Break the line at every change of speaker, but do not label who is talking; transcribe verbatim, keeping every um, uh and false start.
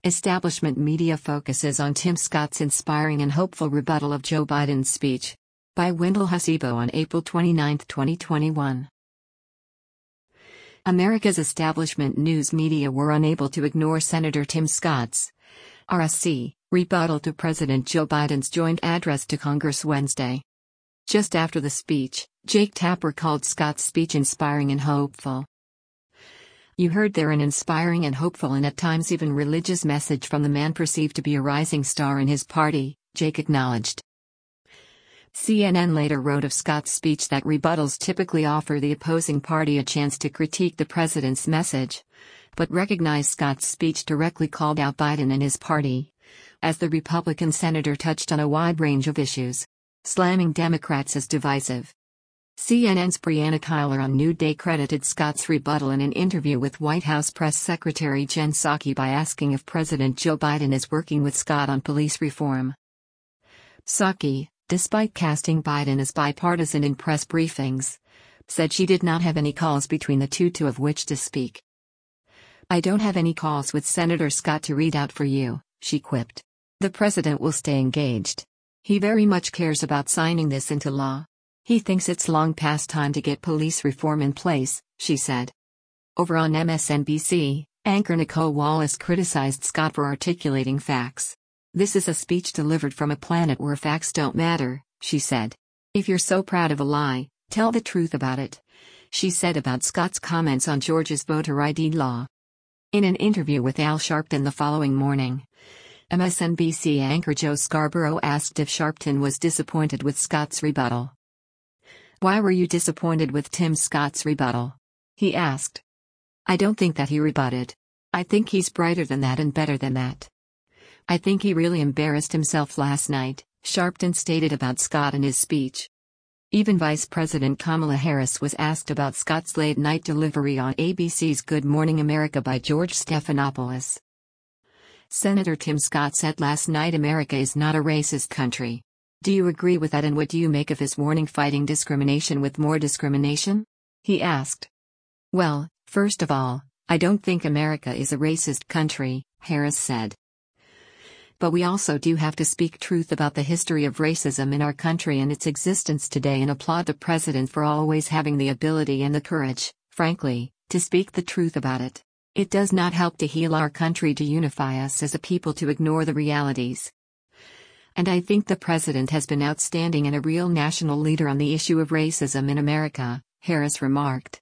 Establishment media focuses on Tim Scott's inspiring and hopeful rebuttal of Joe Biden's speech. By Wendell Hasebo on April twenty-ninth, twenty twenty-one. America's establishment news media were unable to ignore Senator Tim Scott's R S C rebuttal to President Joe Biden's joint address to Congress Wednesday. Just after the speech, Jake Tapper called Scott's speech inspiring and hopeful. "You heard there an inspiring and hopeful and at times even religious message from the man perceived to be a rising star in his party," Jake acknowledged. C N N later wrote of Scott's speech that rebuttals typically offer the opposing party a chance to critique the president's message, but recognized Scott's speech directly called out Biden and his party, as the Republican senator touched on a wide range of issues, slamming Democrats as divisive. C N N's Brianna Keilar on New Day credited Scott's rebuttal in an interview with White House Press Secretary Jen Psaki by asking if President Joe Biden is working with Scott on police reform. Psaki, despite casting Biden as bipartisan in press briefings, said she did not have any calls between the two to of which to speak. "I don't have any calls with Senator Scott to read out for you," she quipped. "The president will stay engaged. He very much cares about signing this into law. He thinks it's long past time to get police reform in place," she said. Over on M S N B C, anchor Nicole Wallace criticized Scott for articulating facts. "This is a speech delivered from a planet where facts don't matter," she said. "If you're so proud of a lie, tell the truth about it," she said about Scott's comments on Georgia's voter I D law. In an interview with Al Sharpton the following morning, M S N B C anchor Joe Scarborough asked if Sharpton was disappointed with Scott's rebuttal. "Why were you disappointed with Tim Scott's rebuttal?" he asked. "I don't think that he rebutted. I think he's brighter than that and better than that. I think he really embarrassed himself last night," Sharpton stated about Scott and his speech. Even Vice President Kamala Harris was asked about Scott's late-night delivery on A B C's Good Morning America by George Stephanopoulos. Senator Tim Scott said last night America is not a racist country. "Do you agree with that, and what do you make of his warning fighting discrimination with more discrimination?" he asked. "Well, first of all, I don't think America is a racist country," Harris said. "But we also do have to speak truth about the history of racism in our country and its existence today, and applaud the president for always having the ability and the courage, frankly, to speak the truth about it. It does not help to heal our country, to unify us as a people, to ignore the realities. And I think the president has been outstanding and a real national leader on the issue of racism in America," Harris remarked.